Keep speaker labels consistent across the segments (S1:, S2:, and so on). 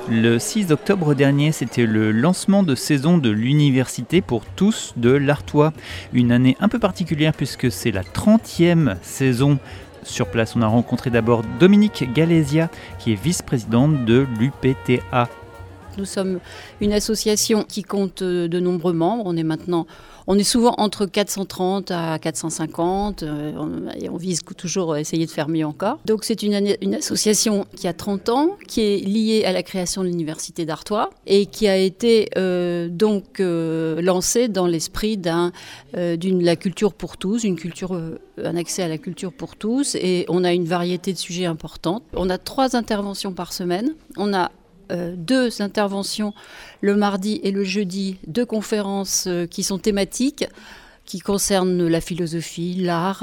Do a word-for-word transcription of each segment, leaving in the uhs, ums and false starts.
S1: Le six octobre dernier, c'était le lancement de saison de l'Université pour tous de l'Artois. Une année un peu particulière puisque c'est la trentième saison. Sur place, on a rencontré d'abord Dominique Galésia, qui est vice-présidente de l'U P T A.
S2: Nous sommes une association qui compte de nombreux membres. On est maintenant, on est souvent entre quatre cent trente à quatre cent cinquante euh, et on vise toujours à essayer de faire mieux encore. Donc c'est une, une association qui a trente ans, qui est liée à la création de l'Université d'Artois et qui a été euh, donc euh, lancée dans l'esprit d'un, euh, d'une la culture pour tous, une culture, euh, un accès à la culture pour tous. Et on a une variété de sujets importants. On a trois interventions par semaine. On a Euh, deux interventions le mardi et le jeudi, deux conférences euh, qui sont thématiques, qui concernent la philosophie, l'art,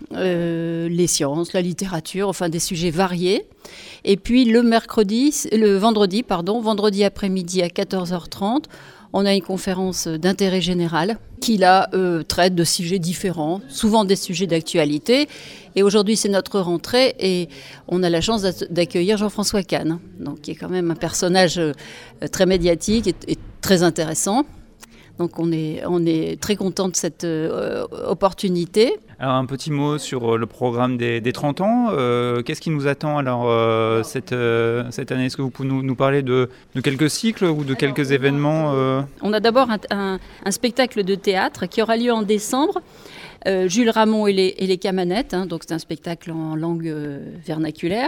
S2: euh, les sciences, la littérature, enfin des sujets variés. Et puis le mercredi, le vendredi, pardon, vendredi après-midi à quatorze heures trente, on a une conférence d'intérêt général qui là euh, traite de sujets différents, souvent des sujets d'actualité. Et aujourd'hui, c'est notre rentrée et on a la chance d'accueillir Jean-François Kahn, donc, qui est quand même un personnage euh, très médiatique et, et très intéressant. Donc on est, on est très content de cette euh, opportunité.
S1: Alors un petit mot sur le programme des, des trente ans. Euh, qu'est-ce qui nous attend alors euh, cette, euh, cette année? Est-ce que vous pouvez nous, nous parler de, de quelques cycles ou de quelques alors, événements euh...
S2: On a d'abord un, un, un spectacle de théâtre qui aura lieu en décembre. Euh, Jules Ramon et les, et les Camanettes, hein, donc c'est un spectacle en langue euh, vernaculaire.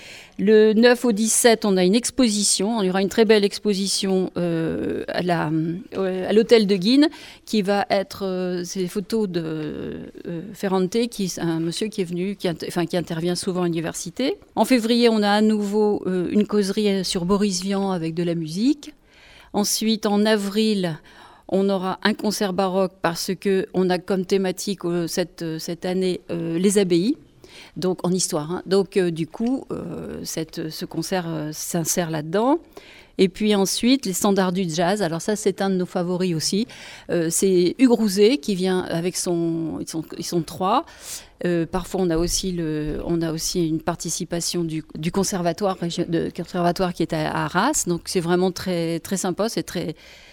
S2: Le neuf au dix-sept, on a une exposition. Il y aura une très belle exposition euh, à, la, euh, à l'hôtel de Guines qui va être euh, c'est des photos de euh, Ferrante, qui est un monsieur qui est venu, qui, enfin, qui intervient souvent à l'université. En février, on a à nouveau euh, une causerie sur Boris Vian avec de la musique. Ensuite, en avril, on aura un concert baroque parce qu'on a comme thématique euh, cette, cette année euh, les abbayes. Donc en histoire. Hein. Donc euh, du coup, euh, cette, ce concert euh, s'insère là-dedans. Et puis ensuite, les standards du jazz. Alors ça, c'est un de nos favoris aussi. Euh, c'est Hugues Rouzet qui vient avec son... Ils sont, ils sont trois. Euh, parfois, on a, aussi le, on a aussi une participation du, du conservatoire, de, conservatoire qui est à, à Arras. Donc c'est vraiment très, très sympa, c'est très...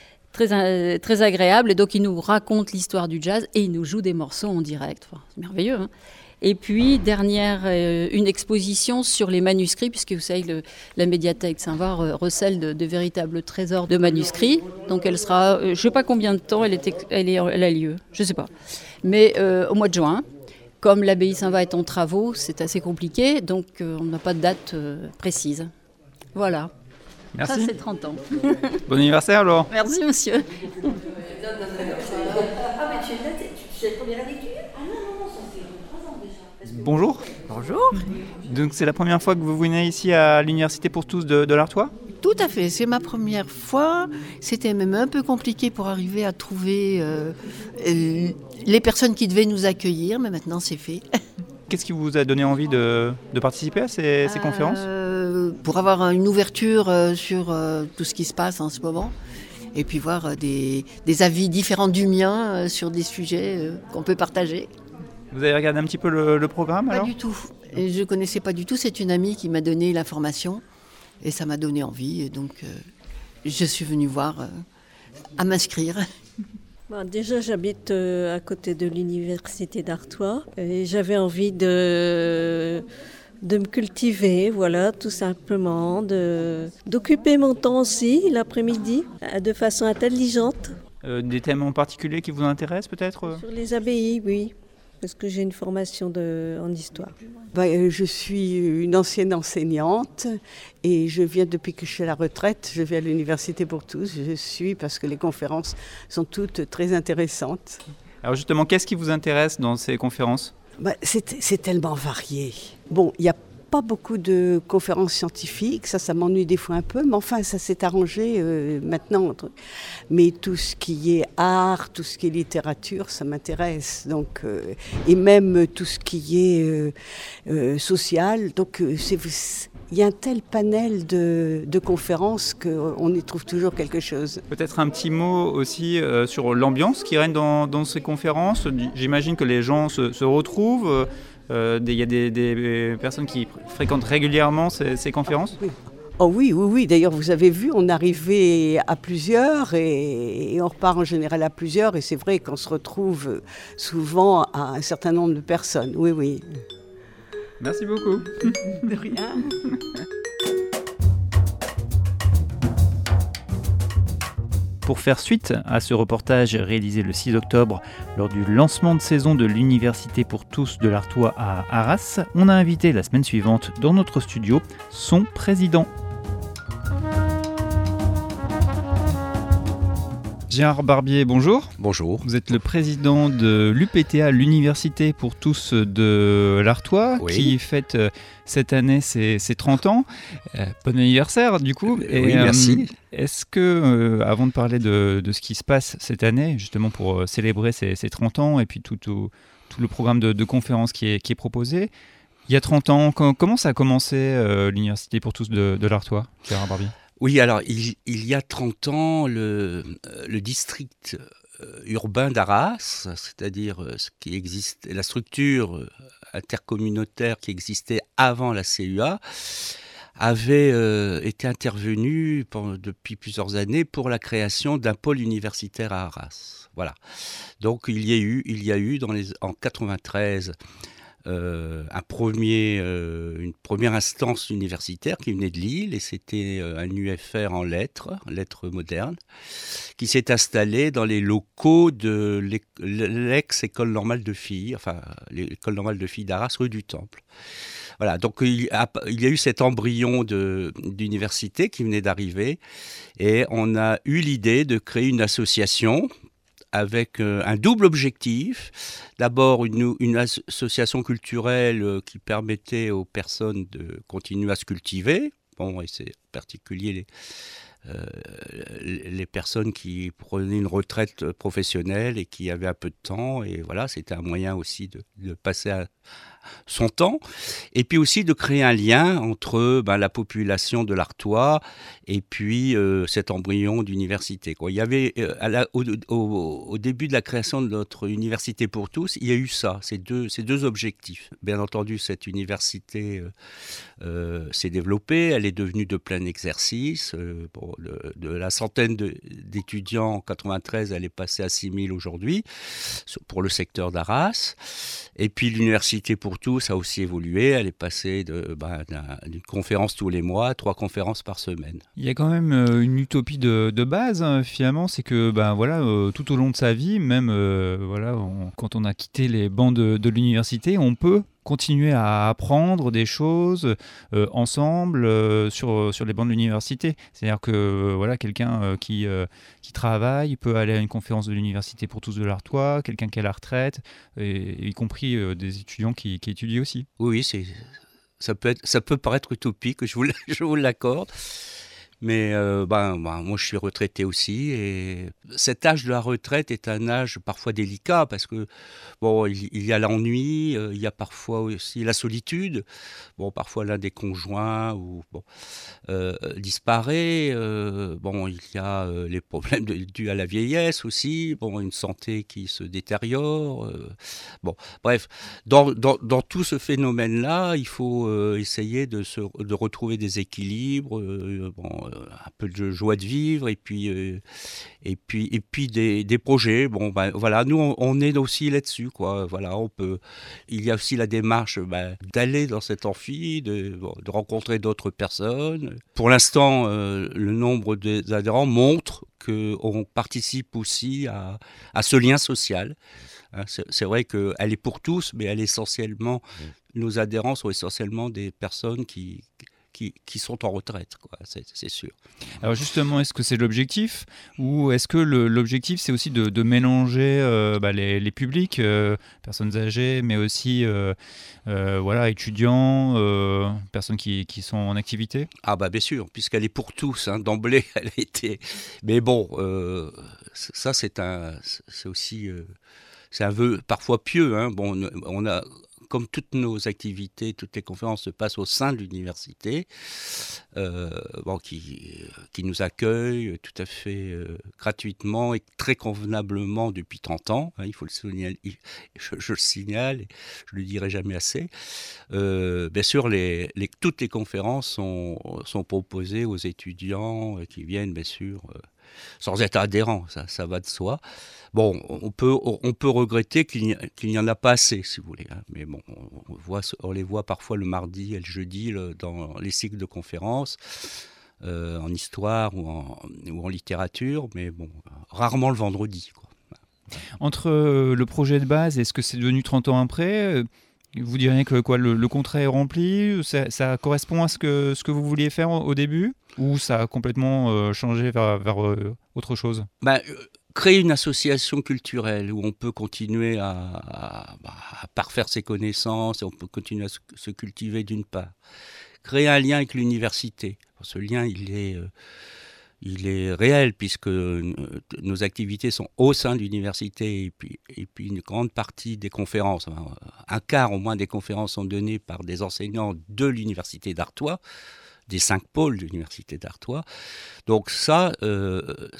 S2: Très, très agréable. Et donc, il nous raconte l'histoire du jazz et il nous joue des morceaux en direct. Enfin, c'est merveilleux, hein. Et puis, dernière, euh, une exposition sur les manuscrits, puisque vous savez, le, la médiathèque Saint-Var euh, recèle de, de véritables trésors de manuscrits. Donc, elle sera, euh, je ne sais pas combien de temps elle, est, elle, est, elle a lieu, je ne sais pas. Mais euh, au mois de juin, comme l'abbaye Saint-Va est en travaux, c'est assez compliqué, donc euh, on n'a pas de date euh, précise. Voilà.
S1: Merci.
S2: Ça, c'est trente ans.
S1: Bon anniversaire, alors.
S2: Merci, monsieur.
S3: Ah, mais tu es là, tu es la première année que tu viens? Ah non, non, non, ça fait trois ans déjà.
S1: Bonjour.
S4: Bonjour.
S1: Donc c'est la première fois que vous venez ici à l'Université pour tous de, de l'Artois?
S4: Tout à fait, c'est ma première fois. C'était même un peu compliqué pour arriver à trouver euh, euh, les personnes qui devaient nous accueillir, mais maintenant c'est fait.
S1: Qu'est-ce qui vous a donné envie de, de participer à ces, ces euh, conférences?
S4: Pour avoir une ouverture sur euh, tout ce qui se passe en ce moment. Et puis voir euh, des, des avis différents du mien euh, sur des sujets euh, qu'on peut partager.
S1: Vous avez regardé un petit peu le, le programme alors?
S4: Pas du tout. Et je ne connaissais pas du tout. C'est une amie qui m'a donné l'information. Et ça m'a donné envie. Et donc, euh, je suis venue voir euh, à m'inscrire.
S5: Bon, déjà, j'habite euh, à côté de l'Université d'Artois. Et j'avais envie de... de me cultiver, voilà, tout simplement, de, d'occuper mon temps aussi l'après-midi de façon intelligente.
S1: Euh, des thèmes en particulier qui vous intéressent peut-être?
S5: Sur les abbayes, oui, parce que j'ai une formation de, en histoire.
S6: Bah, je suis une ancienne enseignante et je viens depuis que je suis à la retraite, je viens à l'Université pour tous, je suis parce que les conférences sont toutes très intéressantes.
S1: Alors justement, qu'est-ce qui vous intéresse dans ces conférences?
S6: Bah, c'est, c'est tellement varié. Bon, il n'y a pas beaucoup de conférences scientifiques, ça, ça m'ennuie des fois un peu, mais enfin, ça s'est arrangé euh, maintenant. Mais tout ce qui est art, tout ce qui est littérature, ça m'intéresse. Donc, euh, et même tout ce qui est euh, euh, social. Donc, euh, c'est, il y a un tel panel de, de conférences qu'on y trouve toujours quelque chose.
S1: Peut-être un petit mot aussi euh, sur l'ambiance qui règne dans, dans ces conférences. J'imagine que les gens se, se retrouvent. Il euh, y a des, des personnes qui fréquentent régulièrement ces, ces conférences?
S6: Oui. Oh oui, oui, oui. D'ailleurs, vous avez vu, on arrivait à plusieurs et, et on repart en général à plusieurs. Et c'est vrai qu'on se retrouve souvent à un certain nombre de personnes. Oui, oui.
S1: Merci beaucoup.
S6: De rien.
S1: Pour faire suite à ce reportage réalisé le six octobre lors du lancement de saison de l'Université pour tous de l'Artois à Arras, on a invité la semaine suivante dans notre studio son président. Gérard Barbier, bonjour.
S7: Bonjour.
S1: Vous êtes le président de l'U P T A, l'Université pour tous de l'Artois, oui. qui fête euh, cette année ses, ses trente ans. Euh, bon anniversaire du coup.
S7: Et, oui, euh, merci.
S1: Est-ce que, euh, avant de parler de, de ce qui se passe cette année, justement pour euh, célébrer ces, ces trente ans et puis tout, tout, tout le programme de, de conférences qui est, qui est proposé, il y a trente ans, quand, comment ça a commencé euh, l'Université pour tous de, de l'Artois, Gérard Barbier ?
S7: Oui, alors il, il y a trente ans, le, le district urbain d'Arras, c'est-à-dire ce qui existe, la structure intercommunautaire qui existait avant la C U A, avait euh, été intervenu pendant, depuis plusieurs années pour la création d'un pôle universitaire à Arras. Voilà. Donc il y a eu, il y a eu dans les, en quatre-vingt-treize Euh, un premier, euh, une première instance universitaire qui venait de Lille, et c'était euh, un U F R en lettres, lettres modernes, qui s'est installé dans les locaux de l'ex-école normale de filles, enfin l'école normale de filles d'Arras, rue du Temple. Voilà, donc il, a, il y a eu cet embryon de, d'université qui venait d'arriver, et on a eu l'idée de créer une association avec euh, un double objectif. D'abord, une, une association culturelle euh, qui permettait aux personnes de continuer à se cultiver. Bon, et c'est en particulier les, euh, les personnes qui prenaient une retraite professionnelle et qui avaient un peu de temps. Et voilà, c'était un moyen aussi de, de passer à son temps, et puis aussi de créer un lien entre ben, la population de l'Artois et puis euh, cet embryon d'université, quoi. Il y avait, euh, à la, au, au, au début de la création de notre université pour tous, il y a eu ça, ces deux, ces deux objectifs. Bien entendu, cette université euh, euh, s'est développée, elle est devenue de plein exercice. Euh, bon, de, de la centaine de, d'étudiants en quatre-vingt-treize, elle est passée à six mille aujourd'hui pour le secteur d'Arras. Et puis l'université pour tous a aussi évolué, elle est passée de, bah, d'une conférence tous les mois à trois conférences par semaine.
S1: Il y a quand même euh, une utopie de, de base, hein, finalement, c'est que ben, voilà, euh, tout au long de sa vie, même euh, voilà, on, quand on a quitté les bancs de, de l'université, on peut continuer à apprendre des choses euh, ensemble euh, sur, sur les bancs de l'université. C'est-à-dire que euh, voilà, quelqu'un euh, qui, euh, qui travaille peut aller à une conférence de l'Université pour tous de l'Artois, quelqu'un qui est à la retraite, et, y compris euh, des étudiants qui, qui étudient aussi.
S7: Oui, c'est, ça, peut être, ça peut paraître utopique, je vous, je vous l'accorde. Mais euh, ben, ben, moi, je suis retraité aussi, et cet âge de la retraite est un âge parfois délicat parce que bon, il, il y a l'ennui, euh, il y a parfois aussi la solitude. Bon, parfois l'un des conjoints ou bon, euh, disparaît. Euh, bon, il y a euh, les problèmes de, dus à la vieillesse aussi. Bon, une santé qui se détériore. Euh, bon, bref, dans, dans, dans tout ce phénomène-là, il faut euh, essayer de se, de retrouver des équilibres. Euh, bon. Un peu de joie de vivre et puis euh, et puis et puis des, des projets. Bon ben voilà, nous on, on est aussi là-dessus, quoi. Voilà, on peut. Il y a aussi la démarche ben, d'aller dans cet amphi, de, bon, de rencontrer d'autres personnes. Pour l'instant, euh, le nombre des adhérents montre qu'on participe aussi à, à ce lien social. Hein, c'est, c'est vrai qu'elle est pour tous, mais elle est essentiellement. Mmh. Nos adhérents sont essentiellement des personnes qui Qui, qui sont en retraite, quoi, c'est, c'est sûr.
S1: Alors justement, est-ce que c'est l'objectif ou est-ce que le, l'objectif c'est aussi de, de mélanger euh, bah, les, les publics, euh, personnes âgées, mais aussi euh, euh, voilà, étudiants, euh, personnes qui, qui sont en activité ?
S7: Ah bah bien sûr, puisqu'elle est pour tous, hein, d'emblée, elle a été... Mais bon, euh, ça c'est, un, c'est aussi... Euh, c'est un vœu parfois pieux, hein. Bon, on a... comme toutes nos activités, toutes les conférences se passent au sein de l'université, euh, bon, qui, qui nous accueille tout à fait euh, gratuitement et très convenablement depuis trente ans, hein, il faut le souligner, je, je le signale, je ne le dirai jamais assez. Euh, bien sûr, les, les, toutes les conférences sont, sont proposées aux étudiants qui viennent, bien sûr, euh, sans être adhérents, ça, ça va de soi. Bon, on peut, on peut regretter qu'il n'y, qu'il n'y en a pas assez, si vous voulez. Hein. Mais bon, on, voit, on les voit parfois le mardi et le jeudi le, dans les cycles de conférences, euh, en histoire ou en, ou en littérature, mais bon, rarement le vendredi, quoi.
S1: Entre le projet de base et ce que c'est devenu trente ans après, vous diriez que quoi, le, le contrat est rempli, ça, ça correspond à ce que, ce que vous vouliez faire au début, ou ça a complètement euh, changé vers, vers euh, autre chose?
S7: bah, euh, Créer une association culturelle où on peut continuer à, à, à parfaire ses connaissances, et on peut continuer à se, se cultiver d'une part. Créer un lien avec l'université. Ce lien, il est... Euh, Il est réel puisque nos activités sont au sein de l'université et puis, et puis une grande partie des conférences, un quart au moins des conférences sont données par des enseignants de l'université d'Artois, des cinq pôles de l'université d'Artois. Donc ça, euh,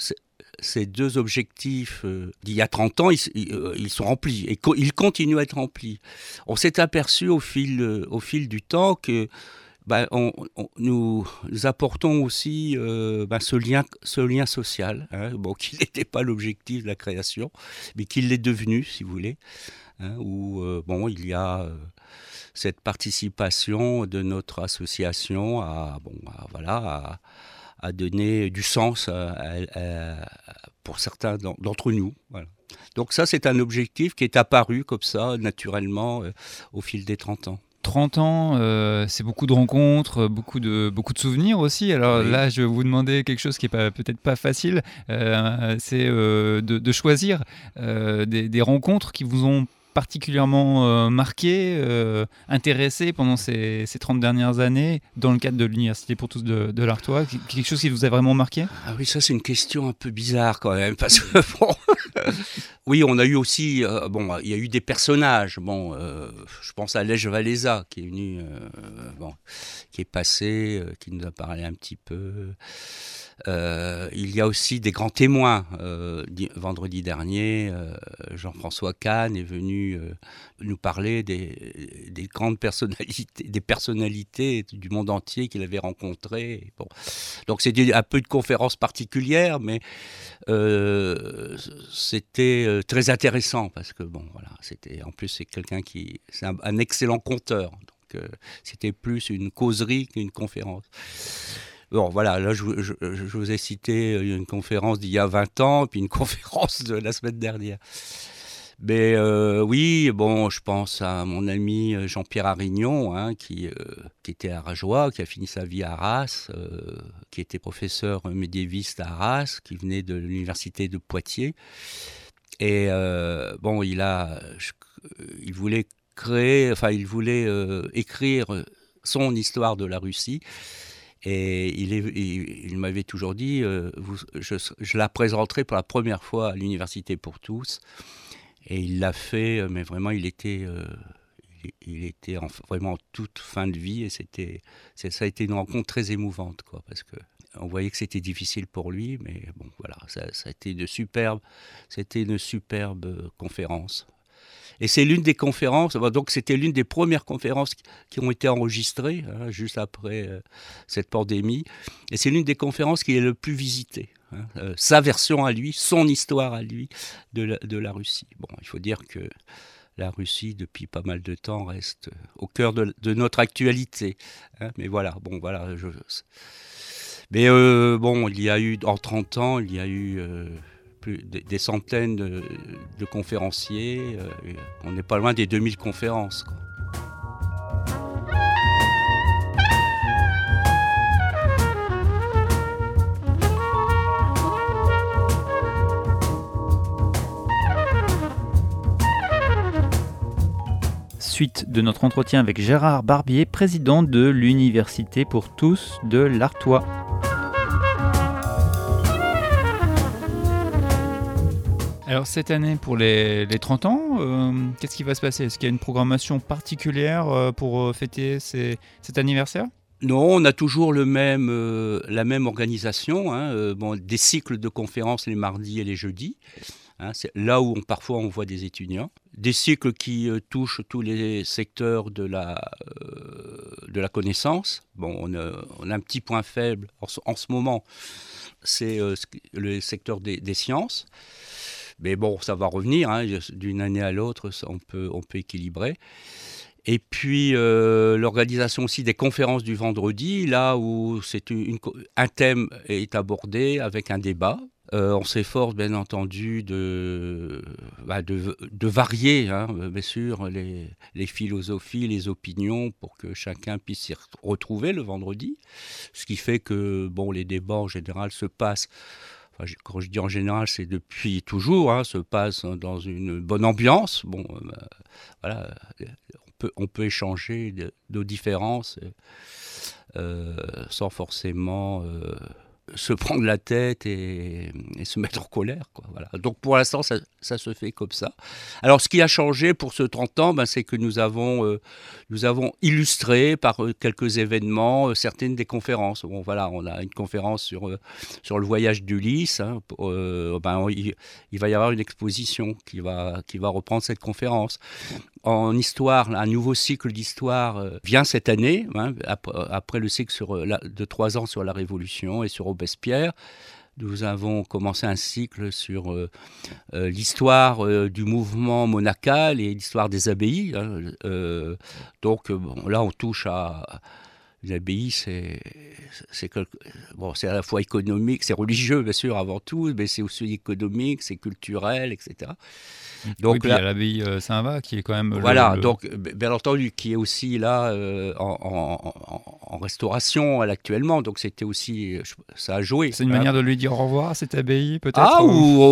S7: ces deux objectifs euh, d'il y a trente ans, ils, ils sont remplis et co- ils continuent à être remplis. On s'est aperçu au fil, au fil du temps que Ben, on, on, nous, nous apportons aussi euh, ben, ce, lien, ce lien social, hein, bon, qui n'était pas l'objectif de la création, mais qui l'est devenu, si vous voulez, hein, où euh, bon, il y a euh, cette participation de notre association à, bon, à, voilà, à, à donner du sens à, à, à, pour certains d'entre nous. Voilà. Donc ça, c'est un objectif qui est apparu comme ça, naturellement, euh, au fil des trente ans.
S1: trente ans, euh, c'est beaucoup de rencontres, beaucoup de, beaucoup de souvenirs aussi. Alors oui. Là, je vais vous demander quelque chose qui n'est peut-être pas facile, euh, c'est euh, de, de choisir euh, des, des rencontres qui vous ont particulièrement euh, marqué, euh, intéressé pendant ces, ces trente dernières années, dans le cadre de l'Université pour tous de, de l'Artois. Quelque chose qui vous a vraiment marqué?
S7: Ah oui, ça c'est une question un peu bizarre quand même, parce que bon... Oui, on a eu aussi, euh, bon, il y a eu des personnages. Bon, euh, je pense à Lej Walesa qui est venu, euh, bon, qui est passé, euh, qui nous a parlé un petit peu. Euh, il y a aussi des grands témoins. Euh, di- vendredi dernier, euh, Jean-François Kahn est venu euh, nous parler des, des grandes personnalités, des personnalités du monde entier qu'il avait rencontrées. Bon. Donc c'était un peu une conférence particulière, mais euh, c'était très intéressant parce que bon, voilà, c'était en plus c'est quelqu'un qui, c'est un, un excellent conteur. Donc euh, c'était plus une causerie qu'une conférence. Bon, voilà, là, je, je, je vous ai cité une conférence d'il y a vingt ans, puis une conférence de la semaine dernière. Mais euh, oui, bon, je pense à mon ami Jean-Pierre Arignon, hein, qui, euh, qui était à Rajoie, qui a fini sa vie à Arras, euh, qui était professeur médiéviste à Arras, qui venait de l'université de Poitiers. Et euh, bon, il a, je, il voulait créer, enfin, il voulait euh, écrire son histoire de la Russie. Et il, est, il, il m'avait toujours dit, euh, vous, je, je la présenterai pour la première fois à l'Université pour tous. Et il l'a fait, mais vraiment, il était, euh, il, il était en, vraiment en toute fin de vie. Et c'était, c'est, ça a été une rencontre très émouvante, quoi, parce que on voyait que c'était difficile pour lui, mais bon, voilà, ça, ça a été une superbe, c'était une superbe conférence. Et c'est l'une des conférences, donc c'était l'une des premières conférences qui ont été enregistrées, hein, juste après euh, cette pandémie. Et c'est l'une des conférences qui est le plus visitée. Hein, euh, sa version à lui, son histoire à lui de la, de la Russie. Bon, il faut dire que la Russie, depuis pas mal de temps, reste au cœur de, de notre actualité. Hein, mais voilà, bon, voilà. Je... Mais euh, bon, il y a eu, en trente ans, il y a eu... Euh, des centaines de, de conférenciers, euh, on n'est pas loin des deux mille conférences, quoi.
S1: Suite de notre entretien avec Gérard Barbier, président de l'Université pour tous de l'Artois. Alors cette année, pour les, les trente ans, euh, qu'est-ce qui va se passer? Est-ce qu'il y a une programmation particulière euh, pour euh, fêter ces, cet anniversaire?
S7: Non, on a toujours le même, euh, la même organisation, hein, euh, bon, des cycles de conférences les mardis et les jeudis. Hein, c'est là où on, parfois on voit des étudiants. Des cycles qui euh, touchent tous les secteurs de la, euh, de la connaissance. Bon, on a, on a un petit point faible en ce, en ce moment, c'est euh, le secteur des, des sciences. Mais bon, ça va revenir, hein, d'une année à l'autre, on peut, on peut équilibrer. Et puis euh, l'organisation aussi des conférences du vendredi, là où c'est une, un thème est abordé avec un débat. Euh, on s'efforce bien entendu de, bah, de, de varier, hein, bien sûr, les, les philosophies, les opinions, pour que chacun puisse s'y retrouver le vendredi. Ce qui fait que bon, les débats en général se passent, enfin, quand je dis en général, c'est depuis toujours, hein, se passent dans une bonne ambiance. Bon, euh, voilà, on peut, on peut échanger de, nos différences euh, sans forcément... Euh, se prendre la tête et, et se mettre en colère, quoi. Voilà. Donc pour l'instant, ça, ça se fait comme ça. Alors ce qui a changé pour ce trente ans, ben, c'est que nous avons, euh, nous avons illustré par euh, quelques événements euh, certaines des conférences. Bon, voilà, on a une conférence sur, euh, sur le voyage d'Ulysse. Hein, pour, euh, ben, il, il va y avoir une exposition qui va, qui va reprendre cette conférence. En histoire, un nouveau cycle d'histoire euh, vient cette année, hein, après, après le cycle sur, la, de trois ans sur la Révolution et sur Robespierre. Nous avons commencé un cycle sur euh, euh, l'histoire euh, du mouvement monacal et l'histoire des abbayes. Hein, euh, donc bon, là, on touche à... Les abbayes, c'est, c'est, quelque... bon, c'est à la fois économique, c'est religieux bien sûr avant tout, mais c'est aussi économique, c'est culturel, et cetera.
S1: Donc oui, puis là, il y a l'abbaye euh, Saint-Va qui est quand même...
S7: Voilà,
S1: le, le...
S7: donc bien entendu, qui est aussi là euh, en, en, en, en restauration actuellement, donc c'était aussi... ça a joué.
S1: C'est une hein. manière de lui dire au revoir à cette abbaye peut-être?
S7: Ah, ou,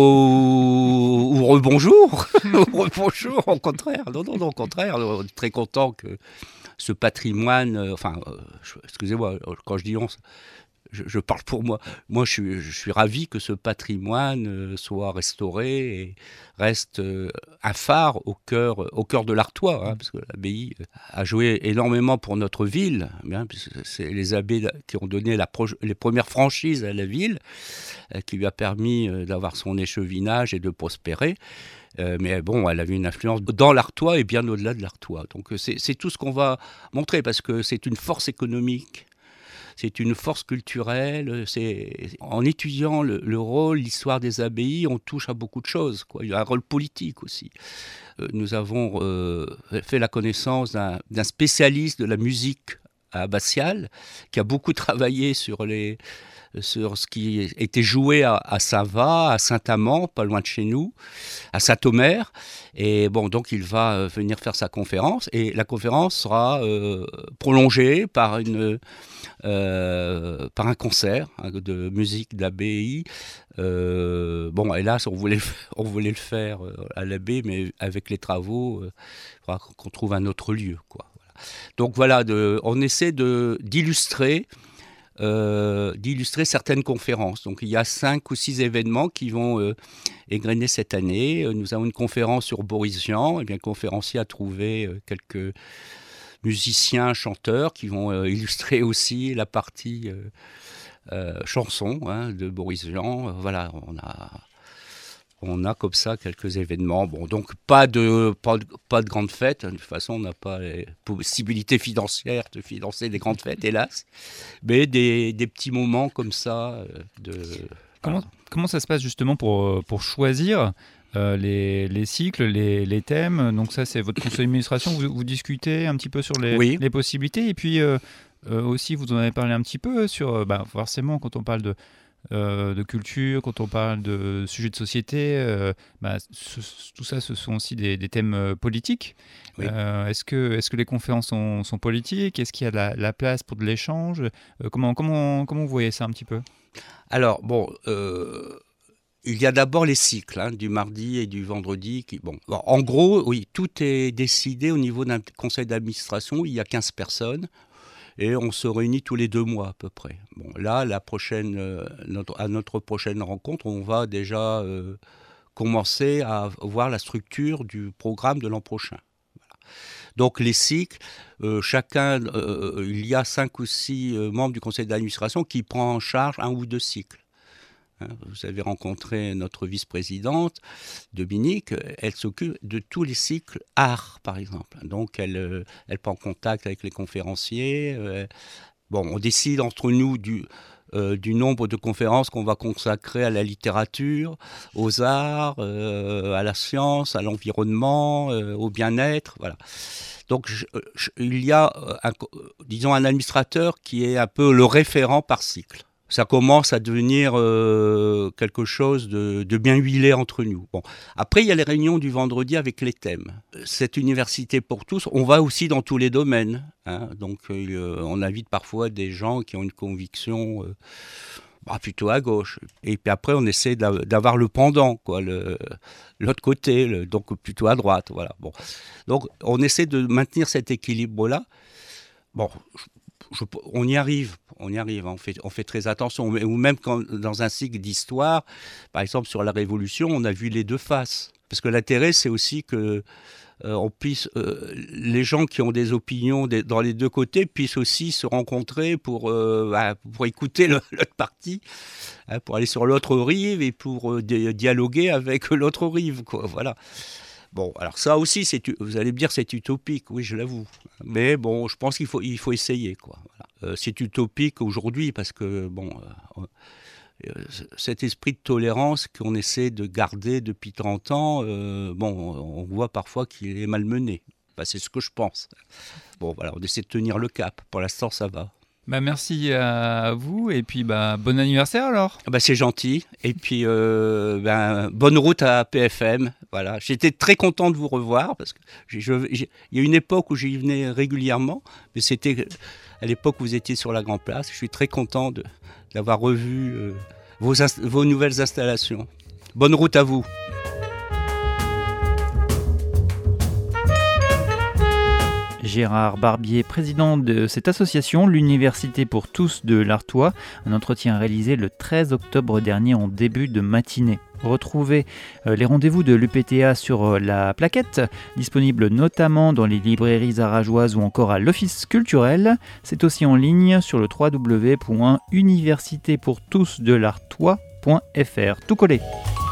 S7: ou, ou rebonjour ou rebonjour, au contraire. Non, non, non, au contraire, on est très content que ce patrimoine... Euh, enfin, euh, excusez-moi, quand je dis on... Je, je parle pour moi. Moi, je suis, je suis ravi que ce patrimoine euh, soit restauré et reste euh, un phare au cœur, au cœur de l'Artois, hein, parce que l'abbaye a joué énormément pour notre ville. Hein, c'est les abbés qui ont donné la pro- les premières franchises à la ville, euh, qui lui a permis euh, d'avoir son échevinage et de prospérer. Euh, mais bon, elle avait une influence dans l'Artois et bien au-delà de l'Artois. Donc c'est, c'est tout ce qu'on va montrer, parce que c'est une force économique. C'est une force culturelle. C'est... En étudiant le, le rôle, l'histoire des abbayes, on touche à beaucoup de choses, quoi. Il y a un rôle politique aussi. Euh, nous avons euh, fait la connaissance d'un, d'un spécialiste de la musique abbatiale qui a beaucoup travaillé sur, les, sur ce qui était joué à, à Saint-Va, à Saint-Amand, pas loin de chez nous, à Saint-Omer. Et bon, donc il va venir faire sa conférence. Et la conférence sera euh, prolongée par une... Euh, par un concert hein, de musique d'abbaye. Euh, bon, hélas, on voulait, on voulait le faire à l'abbaye, mais avec les travaux, il euh, faudra qu'on trouve un autre lieu, quoi. Voilà. Donc voilà, de, on essaie de, d'illustrer, euh, d'illustrer certaines conférences. Donc il y a cinq ou six événements qui vont euh, égrener cette année. Nous avons une conférence sur Boris Vian. Et bien, le conférencier a trouvé euh, quelques... musiciens, chanteurs qui vont euh, illustrer aussi la partie euh, euh, chanson hein, de Boris Vian. Euh, voilà, on a, on a comme ça quelques événements. Bon, donc pas de, pas de, pas de grandes fêtes. De toute façon, on n'a pas les possibilités financières de financer des grandes fêtes, hélas. Mais des, des petits moments comme ça. Euh, de,
S1: comment,
S7: voilà.
S1: comment ça se passe justement pour, pour choisir Euh, les, les cycles, les, les thèmes? Donc ça, c'est votre conseil d'administration. Vous, vous discutez un petit peu sur les,
S7: oui.
S1: les possibilités. Et puis euh, euh, aussi, vous en avez parlé un petit peu sur, bah, forcément, quand on parle de, euh, de culture, quand on parle de sujets de société, euh, bah, ce, tout ça, ce sont aussi des, des thèmes politiques. Oui. Euh, est-ce que, est-ce que les conférences sont, sont politiques? Est-ce qu'il y a la, la place pour de l'échange? euh, comment, comment, comment vous voyez ça un petit peu?
S7: Alors, bon... Euh... Il y a d'abord les cycles hein, du mardi et du vendredi. Qui, bon, en gros, oui, tout est décidé au niveau d'un conseil d'administration. Il y a quinze personnes et on se réunit tous les deux mois à peu près. Bon, là, la prochaine, euh, notre, à notre prochaine rencontre, on va déjà euh, commencer à voir la structure du programme de l'an prochain. Voilà. Donc les cycles, euh, chacun, euh, il y a cinq ou six euh, membres du conseil d'administration qui prend en charge un ou deux cycles. Vous avez rencontré notre vice-présidente, Dominique, elle s'occupe de tous les cycles art, par exemple. Donc, elle, elle prend contact avec les conférenciers. Bon, on décide entre nous du, euh, du nombre de conférences qu'on va consacrer à la littérature, aux arts, euh, à la science, à l'environnement, euh, au bien-être, voilà. Donc, je, je, il y a, un, disons, un administrateur qui est un peu le référent par cycle. Ça commence à devenir euh, quelque chose de, de bien huilé entre nous. Bon. Après, il y a les réunions du vendredi avec les thèmes. Cette université pour tous, on va aussi dans tous les domaines. Hein. Donc, euh, on invite parfois des gens qui ont une conviction euh, bah, plutôt à gauche. Et puis après, on essaie d'avoir le pendant, quoi, le, l'autre côté, le, donc plutôt à droite. Voilà. Bon. Donc, on essaie de maintenir cet équilibre-là. Bon, je, je, on y arrive. On y arrive, on fait, on fait très attention. Ou même quand, dans un cycle d'histoire, par exemple sur la Révolution, on a vu les deux faces. Parce que l'intérêt, c'est aussi que euh, on puisse, euh, les gens qui ont des opinions des, dans les deux côtés puissent aussi se rencontrer pour, euh, bah, pour écouter le, l'autre partie, hein, pour aller sur l'autre rive et pour euh, di- dialoguer avec l'autre rive, quoi. Voilà. Bon, alors ça aussi, c'est, vous allez me dire c'est utopique, oui, je l'avoue. Mais bon, je pense qu'il faut, il faut essayer, quoi. Voilà. Euh, c'est utopique aujourd'hui parce que, bon, euh, euh, cet esprit de tolérance qu'on essaie de garder depuis trente ans, euh, bon, on voit parfois qu'il est malmené. Enfin, c'est ce que je pense. Bon, voilà, on essaie de tenir le cap. Pour l'instant, ça va.
S1: Bah merci à vous et puis bah, bon anniversaire alors.
S7: Bah, c'est gentil et puis euh, ben, bonne route à P F M. Voilà. J'étais très content de vous revoir parce que j'ai, je, j'ai, il y a une époque où j'y venais régulièrement, mais c'était à l'époque où vous étiez sur la Grand Place. Je suis très content de, d'avoir revu euh, vos, inst- vos nouvelles installations. Bonne route à vous.
S1: Gérard Barbier, président de cette association, l'Université pour tous de l'Artois, un entretien réalisé le treize octobre dernier en début de matinée. Retrouvez les rendez-vous de l'U P T A sur la plaquette, disponible notamment dans les librairies arageoises ou encore à l'Office culturel. C'est aussi en ligne sur le w w w point université pour tous de l'artois point f r. Tout collé.